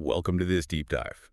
Welcome to this deep dive.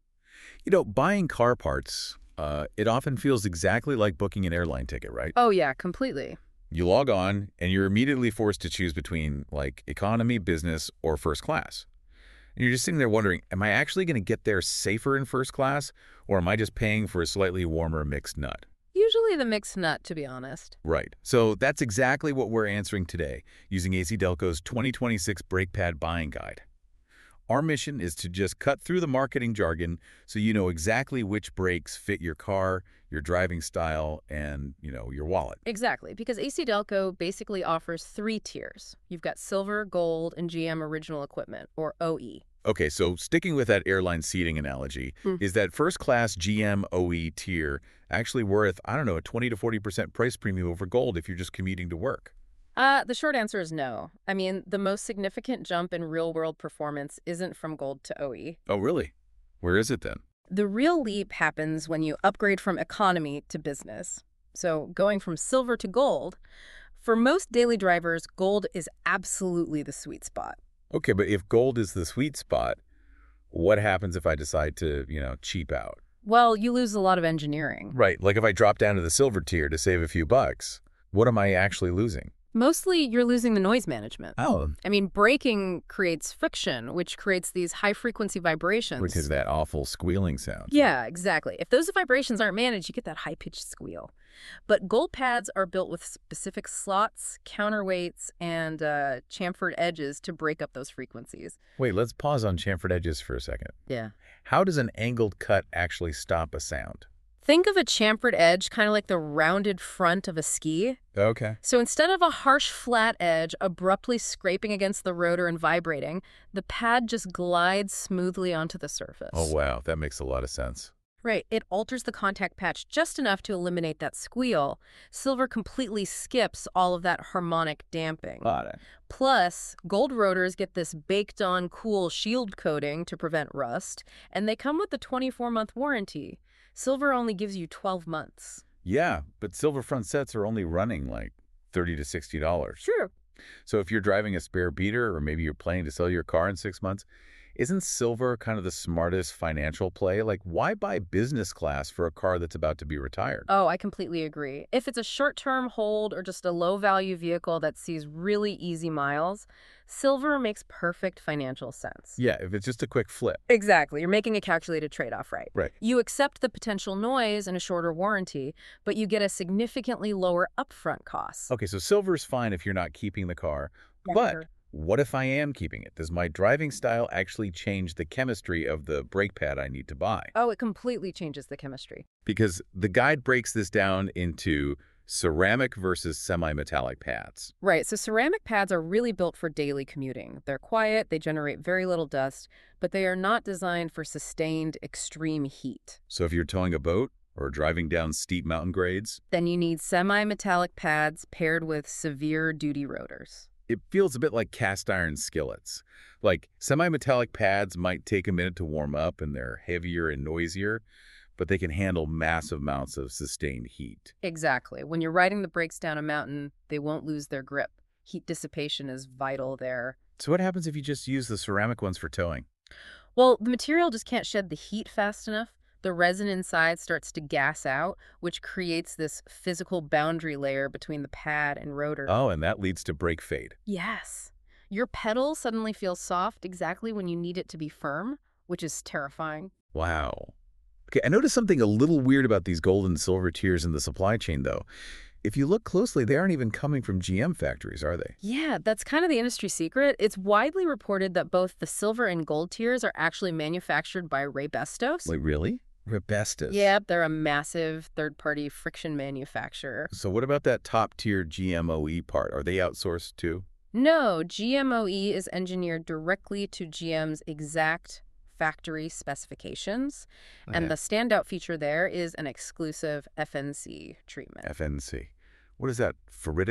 Buying car parts, it often feels exactly like booking an airline ticket, right? Oh, yeah, completely. You log on, and you're immediately forced to choose between, like, economy, business, or first class. And you're just sitting there wondering, am I actually going to get there safer in first class, or am I just paying for a slightly warmer mixed nut? Usually the mixed nut, to be honest. Right. So that's exactly what we're answering today, using AC Delco's 2026 Brake Pad Buying Guide. Our mission is to just cut through the marketing jargon so you know exactly which brakes fit your car, your driving style, and, your wallet. Exactly, because AC Delco basically offers three tiers. You've got silver, gold, and GM original equipment, or OE. Okay, so sticking with that airline seating analogy, is that first-class GM OE tier actually worth, I don't know, a 20 to 40% price premium over gold if you're just commuting to work? The short answer is no. I mean, the most significant jump in real-world performance isn't from gold to OE. Oh, really? Where is it then? The real leap happens when you upgrade from economy to business. So going from silver to gold, for most daily drivers, gold is absolutely the sweet spot. Okay, but if gold is the sweet spot, what happens if I decide to, cheap out? Well, you lose a lot of engineering. Right, like if I drop down to the silver tier to save a few bucks, what am I actually losing? Mostly, you're losing the noise management. Oh, I mean, braking creates friction, which creates these high-frequency vibrations. which is that awful squealing sound. Yeah, exactly. If those vibrations aren't managed, you get that high-pitched squeal. But gold pads are built with specific slots, counterweights, and chamfered edges to break up those frequencies. Wait, let's pause on chamfered edges for a second. Yeah. How does an angled cut actually stop a sound? Think of a chamfered edge kind of like the rounded front of a ski. Okay. So instead of a harsh flat edge abruptly scraping against the rotor and vibrating, the pad just glides smoothly onto the surface. Oh, wow, that makes a lot of sense. Right. It alters the contact patch just enough to eliminate that squeal. Silver completely skips all of that harmonic damping. Got it. Plus, gold rotors get this baked-on cool shield coating to prevent rust, and they come with a 24-month warranty. Silver only gives you 12 months. Yeah, but silver front sets are only running like $30 to $60. Sure. So if you're driving a spare beater, or maybe you're planning to sell your car in 6 months, isn't silver kind of the smartest financial play? Like, why buy business class for a car that's about to be retired? Oh, I completely agree. If it's a short-term hold or just a low-value vehicle that sees really easy miles, silver makes perfect financial sense. Yeah, if it's just a quick flip. Exactly. You're making a calculated trade-off, right? Right. You accept the potential noise and a shorter warranty, but you get a significantly lower upfront cost. Okay, so silver's fine if you're not keeping the car, but Sure. what if I am keeping it? Does my driving style actually change the chemistry of the brake pad I need to buy? Oh, it completely changes the chemistry. Because the guide breaks this down into ceramic versus semi-metallic pads. Right, so ceramic pads are really built for daily commuting. They're quiet, they generate very little dust, but they are not designed for sustained extreme heat. So if you're towing a boat or driving down steep mountain grades, Then you need semi-metallic pads paired with severe duty rotors. it feels a bit like cast iron skillets. Like, semi-metallic pads might take a minute to warm up and they're heavier and noisier, but they can handle massive amounts of sustained heat. Exactly. When you're riding the brakes down a mountain, they won't lose their grip. Heat dissipation is vital there. So what happens if you just use the ceramic ones for towing? Well, the material just can't shed the heat fast enough. The resin inside starts to gas out, which creates this physical boundary layer between the pad and rotor. Oh, and that leads to brake fade. Yes. Your pedal suddenly feels soft exactly when you need it to be firm, which is terrifying. Wow. Okay, I noticed something a little weird about these gold and silver tiers in the supply chain, though. If you look closely, they aren't even coming from GM factories, are they? Yeah, that's kind of the industry secret. It's widely reported that both the silver and gold tiers are actually manufactured by Raybestos. Like, really? Rebestos. Yep, they're a massive third-party friction manufacturer. So what about that top-tier GMOE part? Are they outsourced too? No, GMOE is engineered directly to GM's exact factory specifications, and the standout feature there is an exclusive FNC treatment. FNC. What is that? Ferritic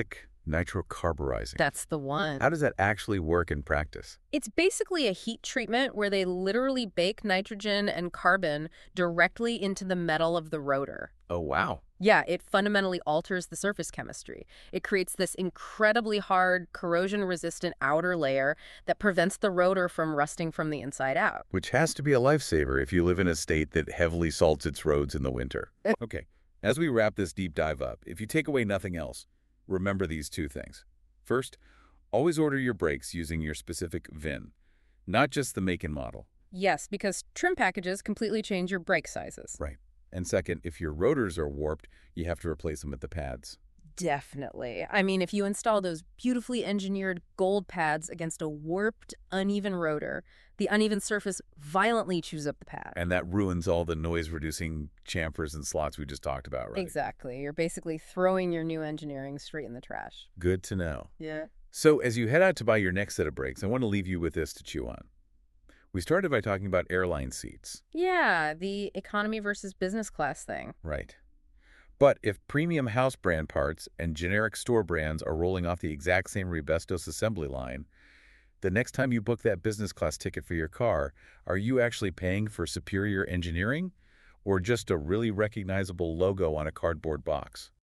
Nitrocarburizing. That's the one. How does that actually work in practice? It's basically a heat treatment where they literally bake nitrogen and carbon directly into the metal of the rotor. Oh, wow. Yeah, it fundamentally alters the surface chemistry. It creates this incredibly hard, corrosion-resistant outer layer that prevents the rotor from rusting from the inside out. Which has to be a lifesaver if you live in a state that heavily salts its roads in the winter. Okay, as we wrap this deep dive up, if you take away nothing else, remember these two things. First, always order your brakes using your specific VIN, not just the make and model. Yes, because trim packages completely change your brake sizes. Right. And second, if your rotors are warped, you have to replace them at the pads. Definitely. I mean, if you install those beautifully engineered gold pads against a warped, uneven rotor, the uneven surface violently chews up the pad. And that ruins all the noise-reducing chamfers and slots we just talked about, right? Exactly. You're basically throwing your new engineering straight in the trash. Good to know. Yeah. So as you head out to buy your next set of brakes, I want to leave you with this to chew on. We started by talking about airline seats. Yeah, the economy versus business class thing. Right. But if premium house brand parts and generic store brands are rolling off the exact same Rebestos assembly line, the next time you book that business class ticket for your car, are you actually paying for superior engineering or just a really recognizable logo on a cardboard box?